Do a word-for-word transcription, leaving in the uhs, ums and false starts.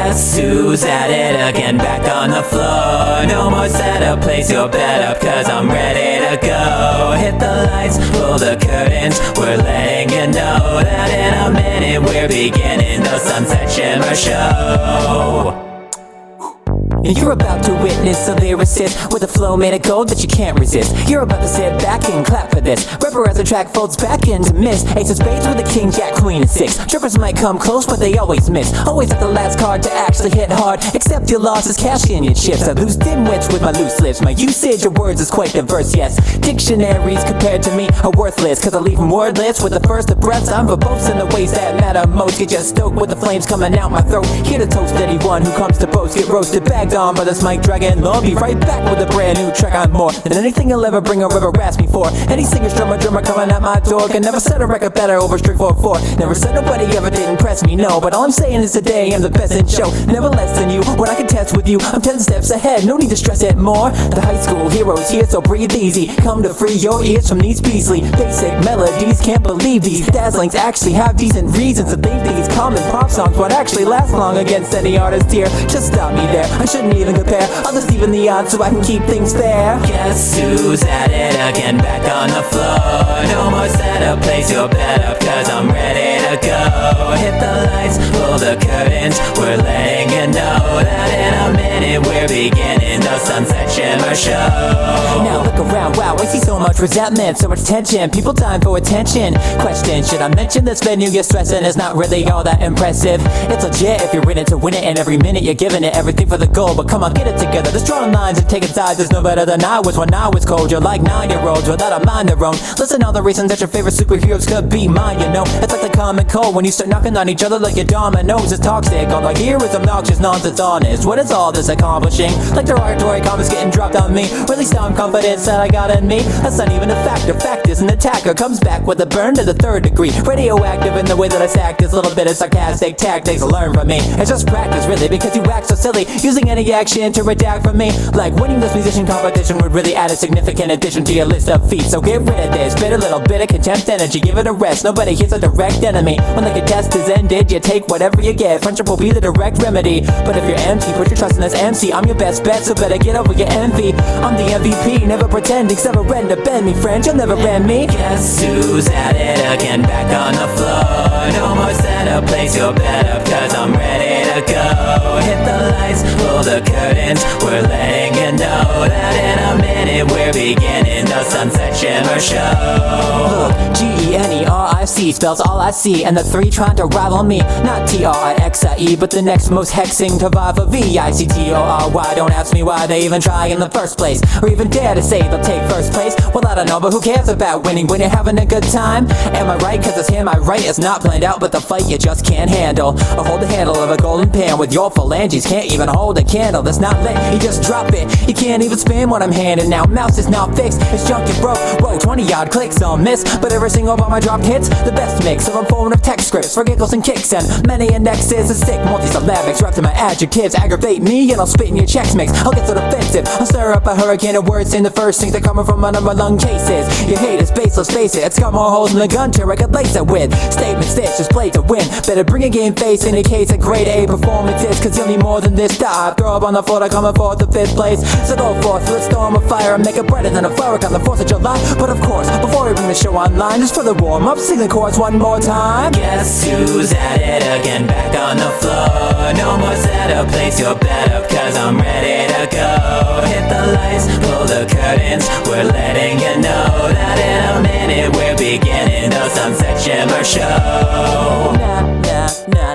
Guess who's at it again, back on the floor. No more setup, place your bet up, cause I'm ready to go. Hit the lights, pull the curtains, we're letting you know that in a minute we're beginning the Sunset Shimmer Show. And you're about to witness a lyricist with a flow made of gold that you can't resist. You're about to sit back and clap for this. Rubber as the track folds back into mist. Ace of spades with the king, jack, queen, and six. Trippers might come close, but they always miss. Always at the last card to actually hit hard. Except your losses, cash in your chips. I lose dimwits with my loose lips. My usage of words is quite diverse, yes. Dictionaries compared to me are worthless, cause I leave them wordless with the first of breaths. I'm verbose in the ways that matter most. Get just stoked with the flames coming out my throat. Here to toast anyone who comes to boast. Get roasted, bagged on by this mic dragon. I'll be right back with a brand new track on more than anything you'll ever bring or ever ask me for. Any singer, drummer, drummer coming at my door can never set a record better over strict four four. Never said nobody ever did impress me, no. But all I'm saying is today I'm the best in show. Never less than you, when I can test with you I'm ten steps ahead, no need to stress it more. The high school heroes here, so breathe easy. Come to free your ears from these beastly basic melodies. Can't believe these dazzlings actually have decent reasons to think these common pop songs won't actually last long against any artist here. Just stop me there, I shouldn't even compare. I'll just even the odds so I can keep things fair. Guess who's at it again, back on the floor. No more setup, place your bet up, cause I'm ready to go. Hit the lights, pull the curtains, we're letting you know that in a minute we're beginning the Sunset Shimmer Show. Now look around, wow, I see so much resentment, so much tension, people dying for attention. Question, should I mention this venue you're stressing is not really all that impressive? It's legit if you're in it to win it, and every minute you're giving it everything for the goal. But come on, get it together, there's drawing lines and taking sides. There's no better than I was when I was cold. You're like nine-year-olds without a mind their own. Listen all the reasons that your favorite superheroes could be mine, you know. It's like the common cold when you start knocking on each other like your dominoes. It's toxic, all I hear is obnoxious nonsense honest. What is all this accomplishing? Like derogatory comments getting dropped on me. Release some confidence that I got in me. That's not even a factor. Fact is an attacker comes back with a burn to the third degree. Radioactive in the way that I sack this little bit of sarcastic tactics. Learn from me. It's just practice really, because you act so silly using any action to redact from me. Like winning this musician competition would really add a significant addition to your list of feats. So get rid of this bit, a little bit of contempt energy. Give it a rest, nobody here's a direct enemy. When the contest is ended, you take whatever you get. Friendship will be the direct remedy. But if you're empty, put your trust in this M C. I'm your best bet, so better get over your envy. I'm the M V P, never pretending, never ready to bend me, friend, you'll never bend me. Guess who's at it again, back on the floor. No more setup, place your bet up, cause I'm ready to go. Hit the lights, pull the curtains, we're letting you know that in a minute we're beginning the Sunset Shimmer Show. Look, G E N E R I C spells all I see, and the three trying to rival me. Not T R I X I E, but the next most hexing to rival V I C T O R Y. Don't ask me why they even try in the first place, or even dare to say they'll take first place. Well, I don't know, but who cares about winning when you're having a good time? Am I right? Cause this hand I write is not planned out, but the fight you just can't handle. Or hold the handle of a golden pan with your phalanges. Can't even hold a candle that's not lit, you just drop it. You can't even spin what I'm handing now. Mouse is not fixed, it's junk you broke. Whoa, twenty odd clicks on miss, but every single of my drop hits the best mix of a form of text scripts for giggles and kicks, and many indexes and sick multisyllabics wrapped in my adjectives. Aggravate me and I'll spit in your checks mix. I'll get so defensive, I'll stir up a hurricane of words, saying the first things that coming from under my lung cases. Your hate is baseless, face it, it's got more holes in the gun to I could lace it with. Statements stitched, just play to win. Better bring a game face, indicates a grade A performances, cause you'll need more than this. Dive, throw up on the floor to come forth to fifth place. So go forth, let's storm of fire and make it brighter than a firework on the fourth of July. But of course, before we bring the show online, just for the warm up, sing the chorus one more time. Guess who's at it again, back on the floor. No more setup, place your bet up, cause I'm ready to go. Hit the lights, pull the curtains, we're letting you know that in a minute we're beginning the Sunset Shimmer Show. Nah, nah, nah.